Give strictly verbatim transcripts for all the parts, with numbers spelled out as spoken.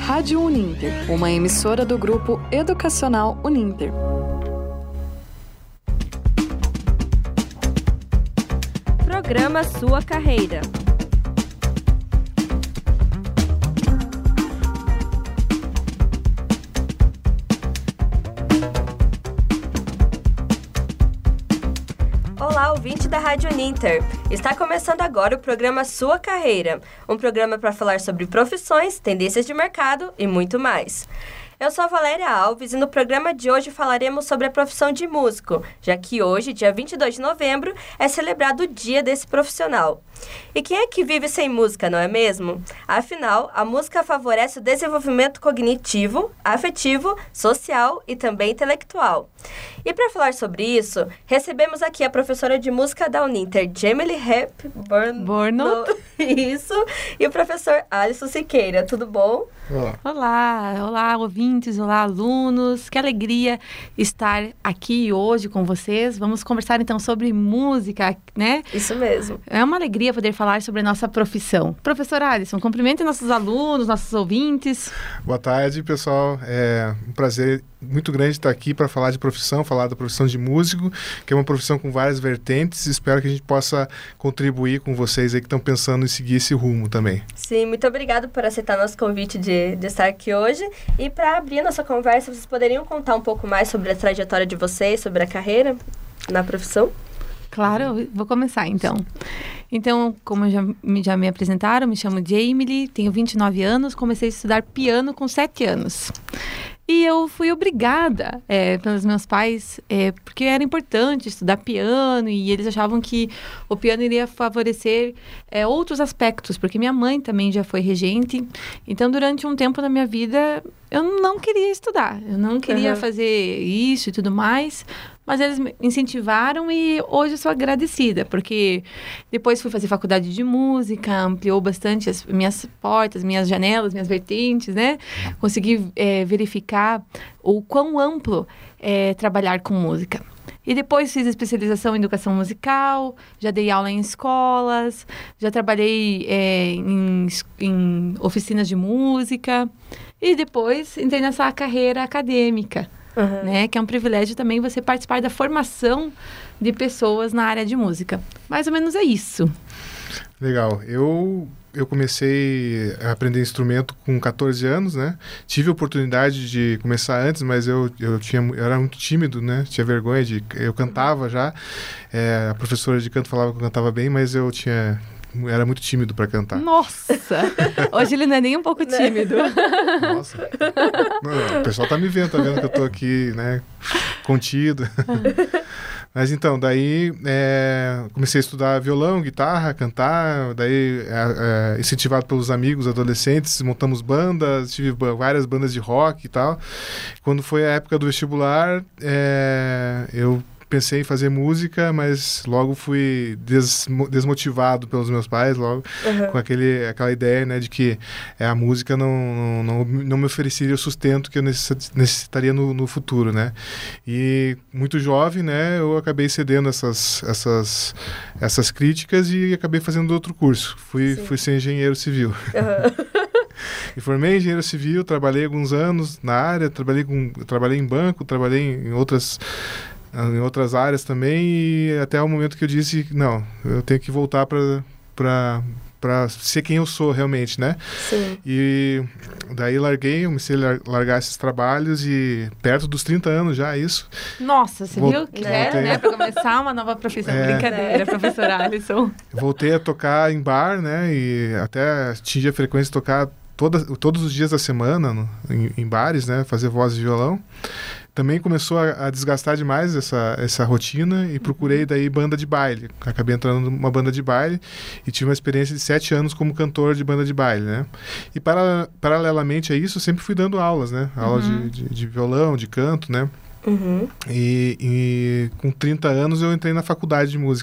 Rádio Uninter, uma emissora do Grupo Educacional Uninter. Programa Sua Carreira. Olá, ouvinte da Rádio Uninter. Está começando agora o programa Sua Carreira, um programa para falar sobre profissões, tendências de mercado e muito mais. Eu sou a Valéria Alves e no programa de hoje falaremos sobre a profissão de músico, já que hoje, dia vinte e dois de novembro, é celebrado o dia desse profissional. E quem é que vive sem música, não é mesmo? Afinal, a música favorece o desenvolvimento cognitivo, afetivo, social e também intelectual. E para falar sobre isso, recebemos aqui a professora de música da Uninter, Jamily Hepburn. Borno. Isso. E o professor Alisson Siqueira. Tudo bom? Olá. Olá, olá ouvintes, olá alunos. Que alegria estar aqui hoje com vocês. Vamos conversar então sobre música, né? Isso mesmo. É uma alegria poder falar sobre a nossa profissão. Professor Alisson, cumprimente nossos alunos, nossos ouvintes. Boa tarde, pessoal. É um prazer muito grande estar aqui para falar de profissão, falar da profissão de músico, que é uma profissão com várias vertentes. Espero que a gente possa contribuir com vocês aí que estão pensando em seguir esse rumo também. Sim, muito obrigado por aceitar nosso convite de, de estar aqui hoje. E para abrir a nossa conversa, vocês poderiam contar um pouco mais sobre a trajetória de vocês, sobre a carreira na profissão? Claro, eu vou começar então. Então, como já, já me apresentaram, me chamo Jamily, tenho vinte e nove anos, comecei a estudar piano com sete anos. E eu fui obrigada é, pelos meus pais, é, porque era importante estudar piano e eles achavam que o piano iria favorecer é, outros aspectos, porque minha mãe também já foi regente. Então, durante um tempo na minha vida, eu não queria estudar, eu não queria uhum. fazer isso e tudo mais, mas eles me incentivaram e hoje eu sou agradecida, porque depois fui fazer faculdade de música, ampliou bastante as minhas portas, minhas janelas, minhas vertentes, né? Consegui é, verificar o quão amplo é trabalhar com música. E depois fiz especialização em educação musical, já dei aula em escolas, já trabalhei é, em, em oficinas de música e depois entrei nessa carreira acadêmica. Uhum. Né? Que é um privilégio também você participar da formação de pessoas na área de música. Mais ou menos é isso. Legal. Eu, eu comecei a aprender instrumento com catorze anos, né? Tive a oportunidade de começar antes, mas eu, eu, tinha, eu era muito tímido, né? Tinha vergonha de... Eu cantava já. É, a professora de canto falava que eu cantava bem, mas eu tinha... Era muito tímido para cantar. Nossa! Hoje ele não é nem um pouco tímido. Nossa. Não, o pessoal tá me vendo, tá vendo que eu tô aqui, né, contido. Mas então, daí é, comecei a estudar violão, guitarra, cantar. Daí, é, é, incentivado pelos amigos adolescentes, montamos bandas, tive várias bandas de rock e tal. Quando foi a época do vestibular, é, eu... pensei em fazer música, mas logo fui des, desmotivado pelos meus pais, logo uhum. com aquele, aquela ideia, né, de que é, a música não, não, não me ofereceria o sustento que eu necessitaria no, no futuro, né. E muito jovem, né, eu acabei cedendo essas, essas, essas críticas e acabei fazendo outro curso. Fui, fui ser engenheiro civil. Uhum. E formei em engenheiro civil, trabalhei alguns anos na área, trabalhei, com, trabalhei em banco, trabalhei em outras... em outras áreas também, e até o momento que eu disse, não, eu tenho que voltar para para para ser quem eu sou realmente, né? Sim. E daí larguei, comecei a largar esses trabalhos e perto dos trinta anos já, isso. Nossa, você Vol- viu que era, né? Para começar uma nova profissão. É. Brincadeira, professor Alisson. Voltei a tocar em bar, né? E até atingi a frequência de tocar toda, todos os dias da semana no, em, em bares, né? Fazer voz e violão. Também começou a, a desgastar demais essa, essa rotina e procurei daí banda de baile. Acabei entrando numa banda de baile e tive uma experiência de sete anos como cantor de banda de baile, né? E para, paralelamente a isso, sempre fui dando aulas, né? Aulas uhum. de, de, de violão, de canto, né? Uhum. E, e com trinta anos eu entrei na faculdade de música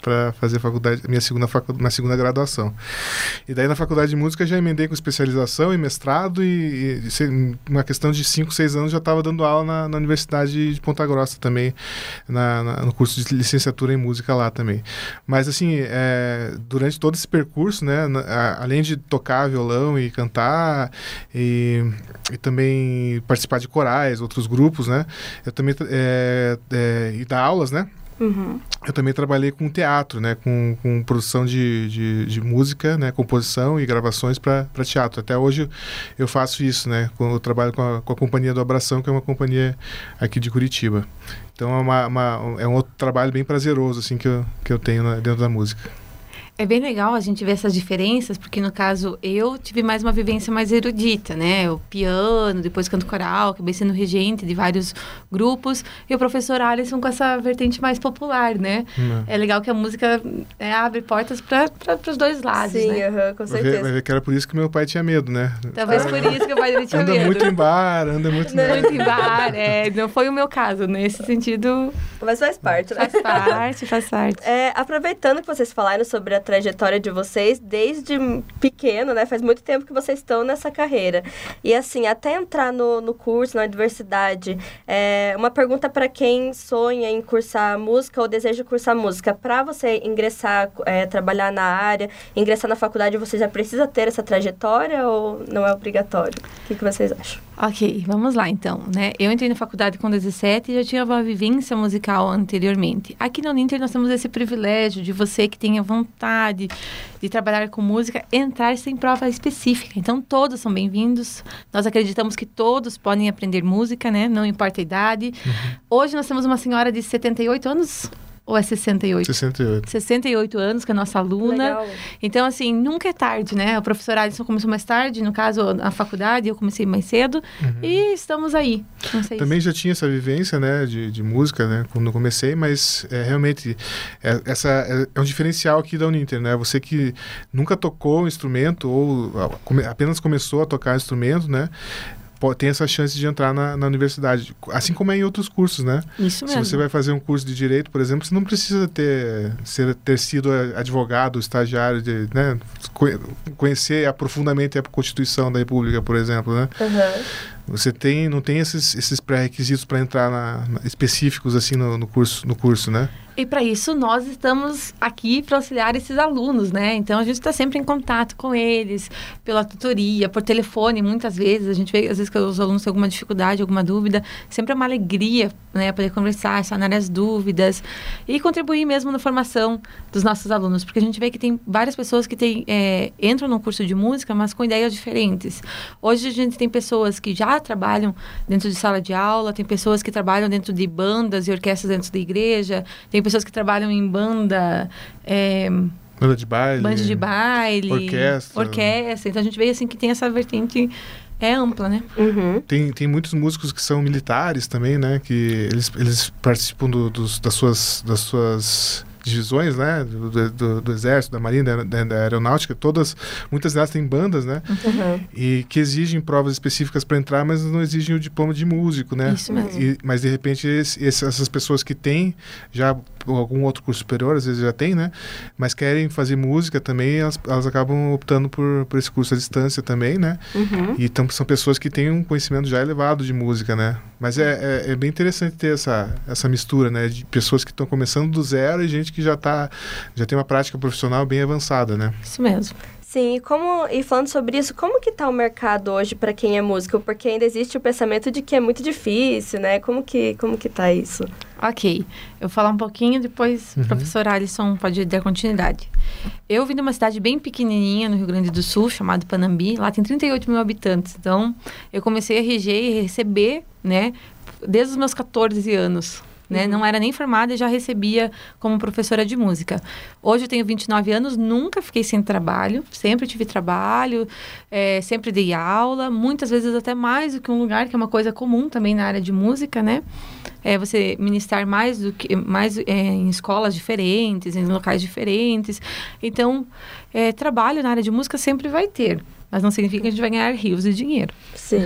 para fazer faculdade, minha segunda, facu, minha segunda graduação. E daí na faculdade de música já emendei com especialização e mestrado e, e, e uma questão de cinco, seis anos já estava dando aula na, na Universidade de Ponta Grossa também, na, na, no curso de licenciatura em música lá também. Mas assim, é, durante todo esse percurso, né, na, a, além de tocar violão e cantar e, e também participar de corais, outros grupos, né, eu também é, é, e dar aulas, né. Uhum. Eu também trabalhei com teatro, né, com, com produção de, de, de música, né, composição e gravações para teatro. Até hoje eu faço isso, né, eu trabalho com a, com a Companhia do Abração, que é uma companhia aqui de Curitiba. Então é, uma, uma, é um outro trabalho bem prazeroso assim, que, eu, que eu tenho na, dentro da música. É bem legal a gente ver essas diferenças, porque no caso eu tive mais uma vivência mais erudita, né? O piano, depois canto coral, acabei sendo regente de vários grupos, e o professor Alisson com essa vertente mais popular, né? Hum. É legal que a música é, abre portas para os dois lados, Sim, né? Uhum, com certeza. Vai ver, vai ver que era por isso que meu pai tinha medo, né? Talvez ah, por isso que o pai dele tinha anda medo. Anda muito em bar, anda muito... Não, muito em bar, é, não foi o meu caso, nesse sentido... Mas faz parte, né? Faz parte, faz parte. É, aproveitando que vocês falaram sobre a trajetória de vocês, desde pequeno, né? Faz muito tempo que vocês estão nessa carreira. E assim, até entrar no, no curso, na universidade, é, uma pergunta para quem sonha em cursar música ou deseja cursar música. Para você ingressar, é, trabalhar na área, ingressar na faculdade, você já precisa ter essa trajetória ou não é obrigatório? O que, que vocês acham? Ok, vamos lá então, né? Eu entrei na faculdade com dezessete e já tinha uma vivência musical anteriormente. Aqui na Uninter nós temos esse privilégio de você que tenha vontade de trabalhar com música, entrar sem prova específica. Então, todos são bem-vindos. Nós acreditamos que todos podem aprender música, né? Não importa a idade. Uhum. Hoje nós temos uma senhora de setenta e oito anos... Ou é sessenta e oito? sessenta e oito. sessenta e oito anos, que é a nossa aluna. Legal. Então, assim, nunca é tarde, né? O professor Alisson começou mais tarde, no caso, na faculdade, eu comecei mais cedo. Uhum. E estamos aí. Não sei Também se... já tinha essa vivência, né, de, de música, né, quando eu comecei, mas é, realmente é, essa é, é um diferencial aqui da Uninter, né? Você que nunca tocou um instrumento ou come, apenas começou a tocar instrumento, né? Tem essa chance de entrar na, na universidade, assim como é em outros cursos, né? Isso mesmo. Se você vai fazer um curso de Direito, por exemplo, você não precisa ter, ser, ter sido advogado, estagiário, de, né? Conhecer profundamente a Constituição da República, por exemplo, né? Uhum. Você tem, não tem esses, esses pré-requisitos para entrar na, na, específicos assim no, no, curso, no curso, né? E para isso nós estamos aqui para auxiliar esses alunos, né? Então a gente está sempre em contato com eles, pela tutoria, por telefone, muitas vezes. A gente vê, às vezes, que os alunos têm alguma dificuldade, alguma dúvida. Sempre é uma alegria, né? Poder conversar, sanar as dúvidas e contribuir mesmo na formação dos nossos alunos. Porque a gente vê que tem várias pessoas que tem, é, entram no curso de música, mas com ideias diferentes. Hoje a gente tem pessoas que já trabalham dentro de sala de aula, tem pessoas que trabalham dentro de bandas e orquestras dentro da igreja, tem pessoas que trabalham em banda... É, banda de baile. Banda de baile. Orquestra. Orquestra. Então, a gente vê assim que tem essa vertente... É ampla, né? Uhum. Tem, tem muitos músicos que são militares também, né? Que eles, eles participam do, dos, das suas... Das suas divisões, né, do, do, do Exército, da Marinha, da, da Aeronáutica, todas, muitas delas têm bandas, né, uhum. e que exigem provas específicas para entrar, mas não exigem o diploma de músico, né. Isso mesmo. E, mas, de repente, esse, esse, essas pessoas que têm já algum outro curso superior, às vezes já tem, né, mas querem fazer música também, elas, elas acabam optando por, por esse curso à distância também, né, uhum. e então são pessoas que têm um conhecimento já elevado de música, né, mas é, é, é bem interessante ter essa, essa mistura, né, de pessoas que estão começando do zero e gente que já tá, já tem uma prática profissional bem avançada, né? Isso mesmo. Sim, e, como, e falando sobre isso, como que tá o mercado hoje para quem é músico? Porque ainda existe o pensamento de que é muito difícil, né? Como que, como que tá isso? Ok, eu vou falar um pouquinho, depois uhum. o professor Alisson pode dar continuidade. Eu vim de uma cidade bem pequenininha no Rio Grande do Sul, chamada Panambi, lá tem trinta e oito mil habitantes, então eu comecei a reger e receber, né, desde os meus catorze anos. Né? Uhum. Não era nem formada e já recebia como professora de música. Hoje eu tenho vinte e nove anos, nunca fiquei sem trabalho, sempre tive trabalho, é, sempre dei aula, muitas vezes até mais do que um lugar, que é uma coisa comum também na área de música, né? É você ministrar mais, do que, mais é, em escolas diferentes, em locais diferentes. Então, é, trabalho na área de música sempre vai ter. mas não significa que a gente vai ganhar rios de dinheiro. Sim.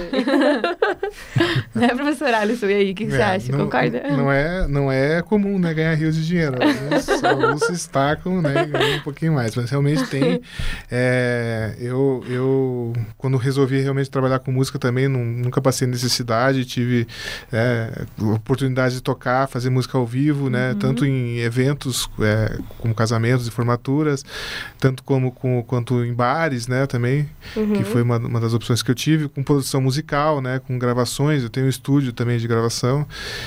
Né, professora Alisson? E aí, o que, que É, você acha? não, Concorda? Não é, não é comum, né, ganhar rios de dinheiro. Alguns, alguns se destacam, né, e ganham um pouquinho mais. Mas realmente tem. É, eu, eu, quando resolvi realmente trabalhar com música também, não, nunca passei necessidade. Tive é, oportunidade de tocar, fazer música ao vivo, né, uhum. tanto em eventos é, como casamentos e formaturas, tanto como com, quanto em bares, né, também, uhum. que foi uma, uma das opções que eu tive, com produção musical, né, com gravações. Eu tenho um estúdio também de gravação.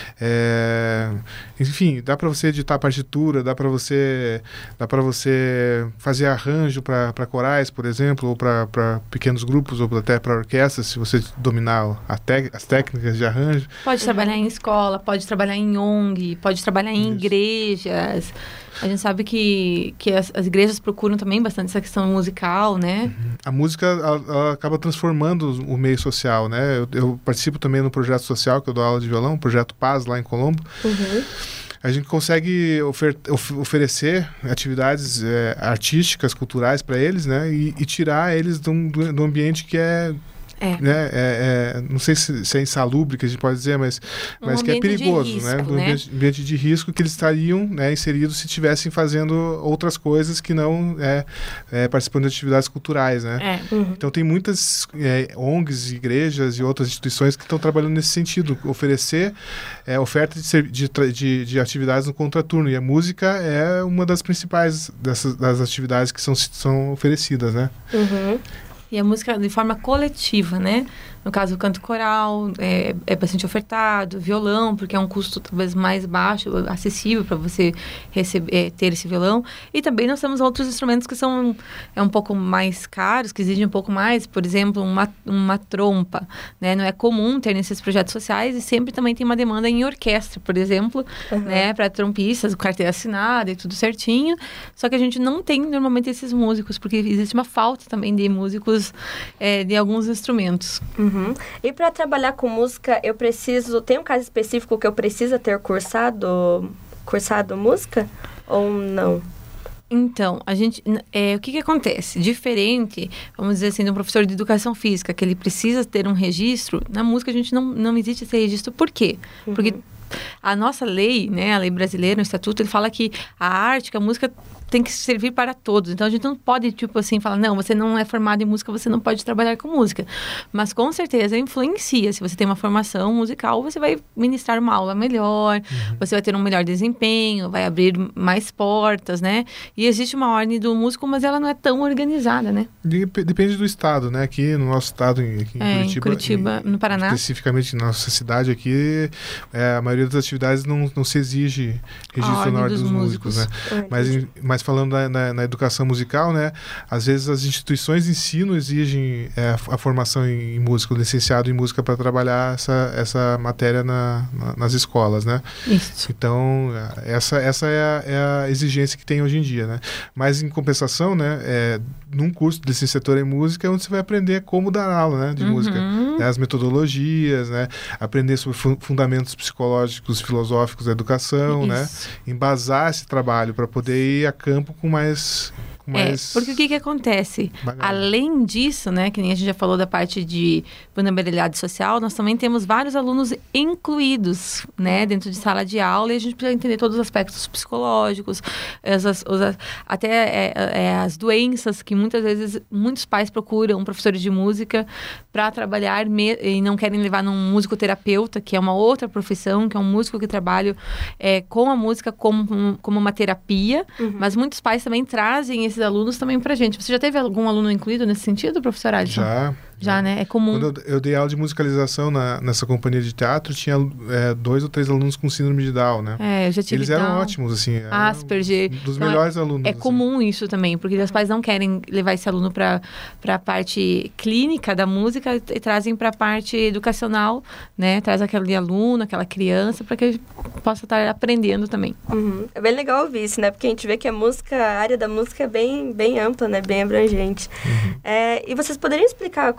É, enfim, dá para você editar partitura, dá para você dá para você fazer arranjo para corais, por exemplo, ou para pequenos grupos, ou até para orquestras, se você dominar a te, as técnicas de arranjo. Pode trabalhar em escola, pode trabalhar em O N G, pode trabalhar em Isso. igrejas. A gente sabe que, que as, as igrejas procuram também bastante essa questão musical, né? Uhum. A música, ela, ela acaba transformando o meio social, né? Eu, eu participo também no projeto social, que eu dou aula de violão, o Projeto Paz, lá em Colombo. Uhum. A gente consegue ofer of oferecer atividades é, artísticas, culturais para eles, né? E, e tirar eles de um, do, do ambiente que é... É. Né? É, é, não sei se, se é insalubre que a gente pode dizer, mas, um mas que é perigoso, risco, né? Um ambiente, né? ambiente de risco que eles estariam, né, inseridos se estivessem fazendo outras coisas que não é, é, participando de atividades culturais, né? É. Uhum. Então tem muitas é, O N Gs, igrejas e outras instituições que estão trabalhando nesse sentido, oferecer é, oferta de, de, de, de atividades no contraturno, e a música é uma das principais dessas, das atividades que são, são oferecidas, né? Uhum. E a música de forma coletiva, né? No caso, o canto coral é, é bastante ofertado, violão, porque é um custo talvez mais baixo, acessível para você receber, é, ter esse violão. E também nós temos outros instrumentos que são é, um pouco mais caros, que exigem um pouco mais, por exemplo, uma, uma trompa, né? Não é comum ter nesses projetos sociais, e sempre também tem uma demanda em orquestra, por exemplo, uhum. né? Para trompistas, o carteira assinada e tudo certinho. Só que a gente não tem normalmente esses músicos, porque existe uma falta também de músicos é, de alguns instrumentos. Uhum. Uhum. E para trabalhar com música, eu preciso... Tem um caso específico que eu preciso ter cursado, cursado música ou não? Então, a gente, é, o que que acontece? Diferente, vamos dizer assim, de um professor de educação física, que ele precisa ter um registro, na música a gente não, não existe esse registro. Por quê? Uhum. Porque a nossa lei, né, a lei brasileira, o estatuto, ele fala que a arte, que a música tem que servir para todos. Então, a gente não pode, tipo assim, falar, não, você não é formado em música, você não pode trabalhar com música. Mas, com certeza, influencia. Se você tem uma formação musical, você vai ministrar uma aula melhor, uhum. você vai ter um melhor desempenho, vai abrir mais portas, né? E existe uma ordem do músico, mas ela não é tão organizada, né? Depende do estado, né? Aqui no nosso estado, aqui em é, Curitiba, em Curitiba em, no Paraná. Especificamente na nossa cidade aqui, é, a maioria das atividades não, não se exige registro na ordem dos, dos músicos, músicos, né? Mas, mas falando da, na, na educação musical, né? Às vezes as instituições de ensino exigem é, a, a formação em, em música, o licenciado em música para trabalhar essa, essa matéria na, na, nas escolas, né? Isso. Então, essa, essa é, a, é a exigência que tem hoje em dia, né? Mas, em compensação, né? É, num curso de licenciatura em música é onde você vai aprender como dar aula, né? De uhum. música. Né? As metodologias, né? Aprender sobre fu fundamentos psicológicos, filosóficos da educação, Isso. né? Embasar esse trabalho para poder ir a campo com mais... Mas... É, porque o que que acontece? Bagagem. Além disso, né, que nem a gente já falou da parte de vulnerabilidade social, nós também temos vários alunos incluídos, né, dentro de sala de aula, e a gente precisa entender todos os aspectos psicológicos, as, as, as, até é, é, as doenças que muitas vezes muitos pais procuram professores de música para trabalhar me, e não querem levar num musicoterapeuta, que é uma outra profissão, que é um músico que trabalha é, com a música como, como uma terapia, uhum. mas muitos pais também trazem esse esses alunos também pra gente. Você já teve algum aluno incluído nesse sentido, professor Alisson? Já. Já, né? É comum. Quando eu, eu dei aula de musicalização na, nessa companhia de teatro, tinha é, dois ou três alunos com síndrome de Down, né? É, eu já tive Eles eram Down. ótimos, assim. Asperger. Dos então, melhores é, alunos. É assim. comum isso também, porque os pais não querem levar esse aluno para a parte clínica da música e trazem para a parte educacional, né? Traz aquele aluno, aquela criança, para que ele possa estar aprendendo também. Uhum. É bem legal ouvir isso, né? Porque a gente vê que a música, a área da música é bem, bem ampla, né? Bem abrangente. Uhum. É, e vocês poderiam explicar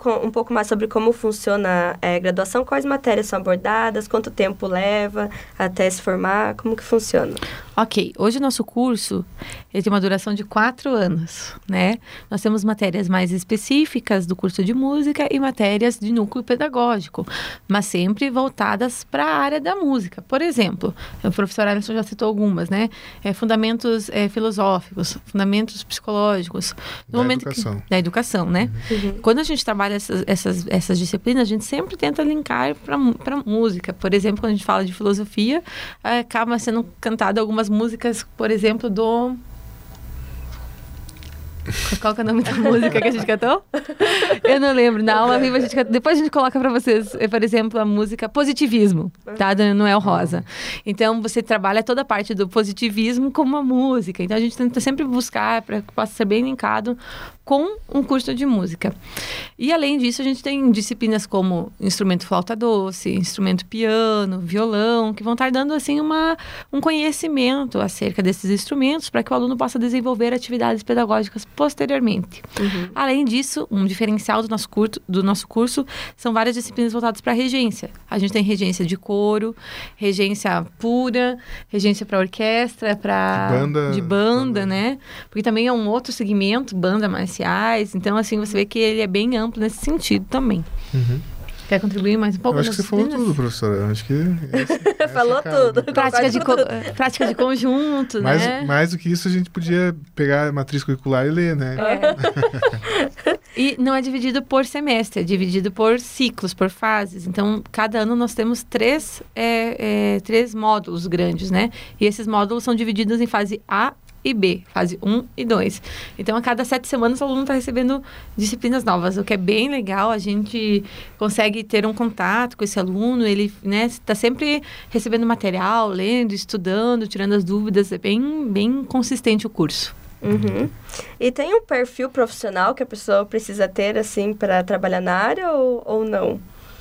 co- um pouco mais sobre como funciona a graduação, quais matérias são abordadas, quanto tempo leva até se formar, como que funciona? Ok, hoje o nosso curso ele tem uma duração de quatro anos, né? Nós temos matérias mais específicas do curso de música e matérias de núcleo pedagógico, mas sempre voltadas para a área da música. Por exemplo, o professor Alisson já citou algumas, né? É, fundamentos é, filosóficos, fundamentos psicológicos. No Da momento educação. Que, da educação, né? Uhum. Quando a gente trabalha essas, essas, essas disciplinas, a gente sempre tenta linkar para música. Por exemplo, quando a gente fala de filosofia, acaba sendo cantado algumas músicas, por exemplo, do... Qual que é o nome da música que a gente cantou? Eu não lembro. Na aula viva a gente canta... Depois a gente coloca para vocês, por exemplo, a música Positivismo, tá? Da Noel Rosa. Então, você trabalha toda a parte do positivismo como uma música. Então, a gente tenta sempre buscar para que possa ser bem linkado com um curso de música. E, além disso, a gente tem disciplinas como instrumento flauta doce, instrumento piano, violão, que vão estar dando, assim, uma, um conhecimento acerca desses instrumentos para que o aluno possa desenvolver atividades pedagógicas posteriormente. Uhum. Além disso, um diferencial do nosso, curto, do nosso curso são várias disciplinas voltadas para a regência. A gente tem regência de coro, regência pura, regência para orquestra, para De banda. de banda, banda. né? Porque também é um outro segmento, banda marciais. Então, assim, você vê que ele é bem amplo nesse sentido também. Uhum. Quer contribuir mais um pouco? Eu acho que nas você falou disciplinas? tudo, professora. Eu acho que... esse- essa Falou cabe. tudo. Prática de, co- Concordo com prática de conjunto, Mais, né? mais do que isso, a gente podia pegar a matriz curricular e ler, né? É. E não é dividido por semestre, é dividido por ciclos, por fases. Então, cada ano nós temos três, é, é, três módulos grandes, né? E esses módulos são divididos em fase A e B, fase um e dois. Então, a cada sete semanas, o aluno está recebendo disciplinas novas, o que é bem legal. A gente consegue ter um contato com esse aluno, ele está sempre recebendo material, lendo, estudando, tirando as dúvidas. É bem, bem consistente o curso. Uhum. E tem um perfil profissional que a pessoa precisa ter, assim, para trabalhar na área ou, ou não?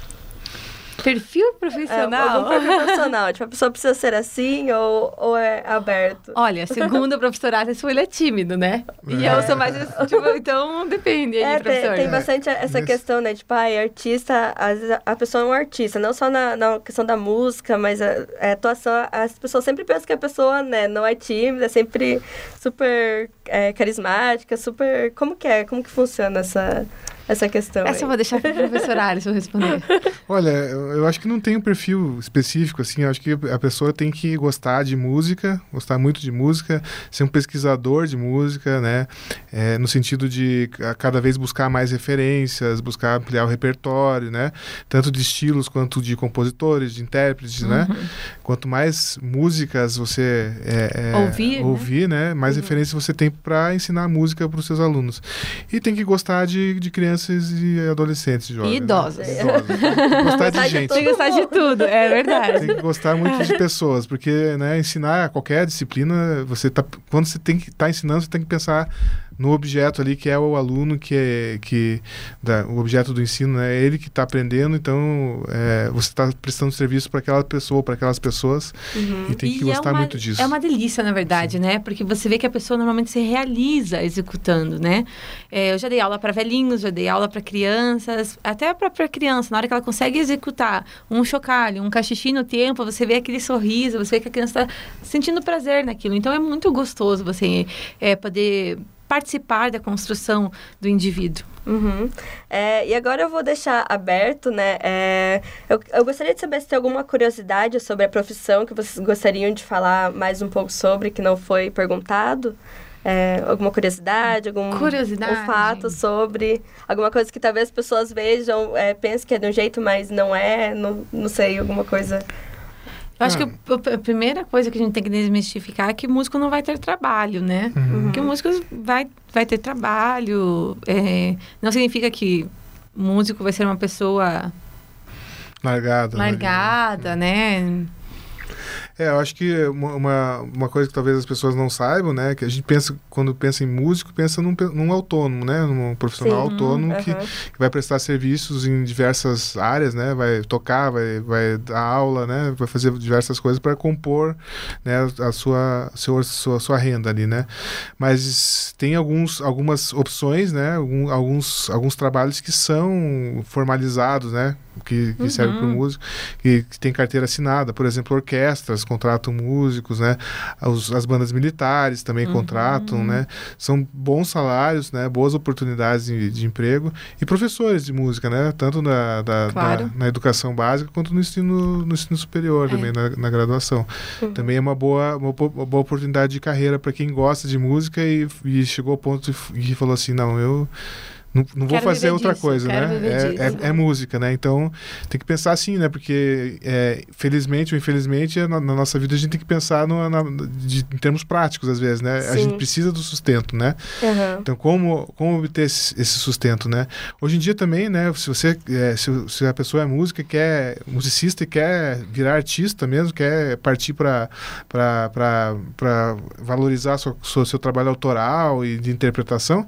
Perfil É, profissional? algum perfil profissional. Tipo, a pessoa precisa ser assim ou, ou é aberto? Olha, segundo a professora Alisson, ele é tímido, né? E É. eu sou mais... Tipo, então, depende aí, É, tem, professor. tem bastante essa Nesse- questão, né? Tipo, ai, artista, às vezes a- a pessoa é um artista, não só na, na questão da música, mas a, a atuação, as pessoas sempre pensam que a pessoa, né, não é tímida, é sempre super é, carismática, super... Como que é? Como que funciona essa, essa questão Essa eu aí? vou deixar para a professora Alisson responder. Olha, eu, eu acho que não tem um perfil específico, assim. Eu acho que a pessoa tem que gostar de música, gostar muito de música, ser um pesquisador de música, né? É, no sentido de a cada vez buscar mais referências, buscar ampliar o repertório, né? Tanto de estilos quanto de compositores, de intérpretes, né? Quanto mais músicas você é, é, Ouvir, né? ouvir, né? Mais referências você tem para ensinar música para os seus alunos. E tem que gostar de, de crianças e adolescentes, jovens. E idosos. Né? Idosos. Tem que gostar de de gente. Tem que gostar de tudo, é verdade. Tem que gostar muito de pessoas, porque, né, ensinar qualquer disciplina, você tá, quando você tem que estar ensinando, você tem que pensar no objeto ali, que é o aluno, que é que, da, o objeto do ensino, né, é ele que está aprendendo, então é, você está prestando serviço para aquela pessoa, para aquelas pessoas, Uhum. e tem que E gostar é uma, muito disso. É uma delícia, na verdade, né? Porque você vê que a pessoa normalmente se realiza executando, né? É, eu já dei aula para velhinhos, já dei aula para crianças, até a própria criança, na hora que ela consegue executar um chocalho, um cachixi no tempo, você vê aquele sorriso, você vê que a criança está sentindo prazer naquilo. Então, é muito gostoso você é, poder participar da construção do indivíduo. Uhum. É, e agora eu vou deixar aberto, né? É, eu, eu gostaria de saber se tem alguma curiosidade sobre a profissão que vocês gostariam de falar mais um pouco sobre, que não foi perguntado. É, alguma curiosidade, algum Curiosidade? um fato sobre alguma coisa que talvez as pessoas vejam, é, pensem que é de um jeito, mas não é, não, não sei, alguma coisa. Eu acho Ah. que a, a primeira coisa que a gente tem que desmistificar é que o músico não vai ter trabalho, né? Uhum. Que o músico vai, vai ter trabalho. É, não significa que o músico vai ser uma pessoa Largado. largada, né? É, eu acho que uma, uma coisa que talvez as pessoas não saibam, né? Que a gente pensa, quando pensa em músico, pensa num, num autônomo, né? Num profissional Sim. autônomo uhum. que, que vai prestar serviços em diversas áreas, né? Vai tocar, vai, vai dar aula, né? Vai fazer diversas coisas para compor, né? A sua, sua, sua, sua renda ali, né? Mas tem alguns, algumas opções, né? Algum, alguns, alguns trabalhos que são formalizados, né? Que, que uhum. servem para o músico, que, que tem carteira assinada, por exemplo, orquestras contratam músicos, né? As, as bandas militares também uhum. contratam, né? São bons salários, né? Boas oportunidades de, de emprego, e professores de música, né? Tanto na, da, claro. da, na educação básica quanto no ensino, no ensino superior, é. também na, na graduação. Uhum. Também é uma boa, uma, uma boa oportunidade de carreira para quem gosta de música e, e chegou ao ponto de, e falou assim, não, eu Não, não vou fazer outra disso, coisa, né? É, é, é música, né? Então, tem que pensar assim, né? Porque, é, felizmente ou infelizmente, na, na nossa vida a gente tem que pensar no, na, de, em termos práticos, às vezes, né? Sim. A gente precisa do sustento, né? Uhum. Então, como, como obter esse, esse sustento, né? Hoje em dia também, né? Se você, é, se, se a pessoa é música, quer, musicista e quer virar artista mesmo, quer partir para para valorizar seu, seu, seu trabalho autoral e de interpretação,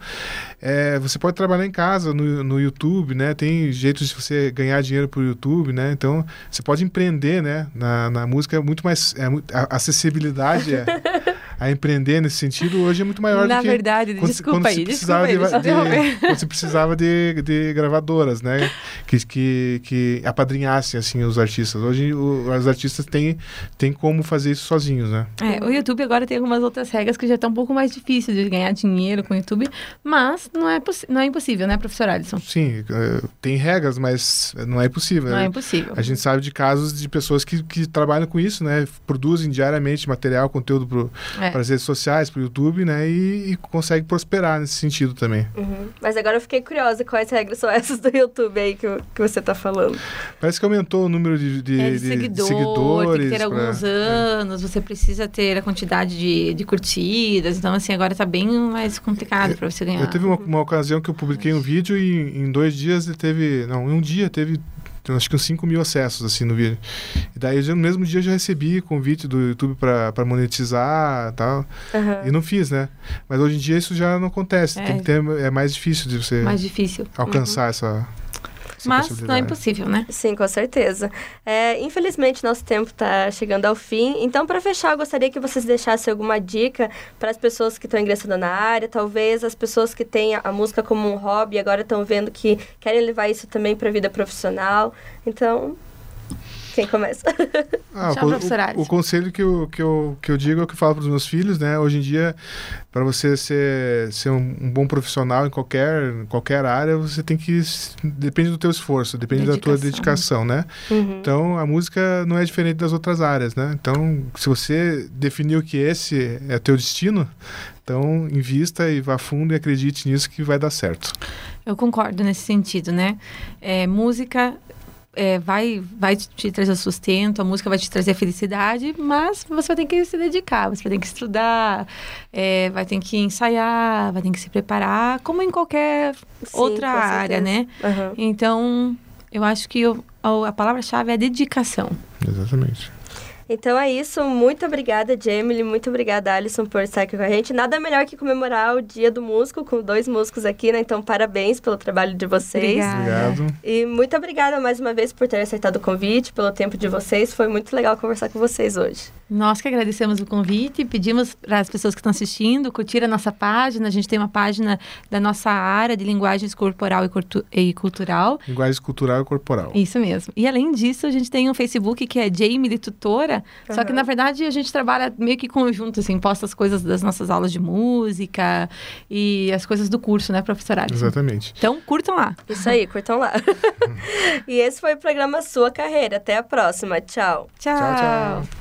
é, você pode trabalhar em casa, no, no YouTube, né? Tem jeitos de você ganhar dinheiro por YouTube, né? Então, você pode empreender, né? Na, na música é muito mais... É, a acessibilidade é, a empreender nesse sentido hoje é muito maior na do que... Na verdade, quando, desculpa quando aí, desculpa de, aí, de, de, quando você precisava de, de gravadoras, né? Que, que, que apadrinhassem, assim, os artistas. Hoje, o, os artistas têm, têm como fazer isso sozinhos, né? É, o YouTube agora tem algumas outras regras que já estão um pouco mais difícil de ganhar dinheiro com o YouTube, mas não é, não é impossível, né, professor Alisson? Sim, tem regras, mas não é impossível. Não né? é impossível. A gente sabe de casos de pessoas que, que trabalham com isso, né? Produzem diariamente material, conteúdo para é. as redes sociais, para o YouTube, né? E, e conseguem prosperar nesse sentido também. Uhum. Mas agora eu fiquei curiosa, quais regras são essas do YouTube aí que, que você está falando? Parece que aumentou o número de, de, é de, de, seguidor, de seguidores. Tem que ter alguns pra, anos, é. você precisa ter a quantidade de, de curtidas. Então, assim, agora está bem mais complicado para você ganhar. Eu teve uma, uma ocasião que eu publiquei um vídeo e em dois dias ele teve... Não, em um dia teve... acho que uns cinco mil acessos, assim, no vídeo. E daí, no mesmo dia, eu já recebi convite do YouTube para monetizar e tal. Uhum. E não fiz, né? Mas hoje em dia isso já não acontece. É, Tem que ter, é mais difícil de você mais difícil. alcançar uhum. essa... Mas não é impossível, né? Sim, com certeza. É, infelizmente, nosso tempo está chegando ao fim. Então, para fechar, eu gostaria que vocês deixassem alguma dica para as pessoas que estão ingressando na área, talvez as pessoas que têm a música como um hobby e agora estão vendo que querem levar isso também para a vida profissional. Então... Quem começa? Ah, Tchau, o, o, o conselho que eu, que, eu, que eu digo é o que eu falo para os meus filhos, né? Hoje em dia, para você ser, ser um, um bom profissional em qualquer, qualquer área, você tem que... Depende do teu esforço, depende dedicação. da tua dedicação, né? Uhum. Então, a música não é diferente das outras áreas, né? Então, se você definiu que esse é teu destino, então invista e vá fundo e acredite nisso que vai dar certo. Eu concordo nesse sentido, né? É, música... É, vai, vai te trazer sustento, a música vai te trazer felicidade, mas você vai ter que se dedicar, você vai ter que estudar, é, vai ter que ensaiar, vai ter que se preparar, como em qualquer Sim, outra área, né? Uhum. Então, eu acho que eu, a, a palavra-chave é dedicação. Exatamente. Então é isso, muito obrigada, Jamie, muito obrigada, Alisson, por estar aqui com a gente. Nada melhor que comemorar o Dia do Músico com dois músicos aqui, né? Então, parabéns pelo trabalho de vocês. Obrigado. E muito obrigada mais uma vez por ter aceitado o convite, pelo tempo de vocês. Foi muito legal conversar com vocês hoje. Nós que agradecemos o convite, pedimos para as pessoas que estão assistindo curtir a nossa página. A gente tem uma página da nossa área de linguagens corporal e, cultu- e cultural. Linguagens cultural e corporal. Isso mesmo. E além disso, a gente tem um Facebook que é Jamie Tutora. Uhum. Só que, na verdade, a gente trabalha meio que conjunto, assim, posta as coisas das nossas aulas de música e as coisas do curso, né, professor Alisson? Exatamente. Então, curtam lá. Isso aí, curtam lá. E esse foi o programa Sua Carreira. Até a próxima. Tchau. Tchau, tchau. tchau.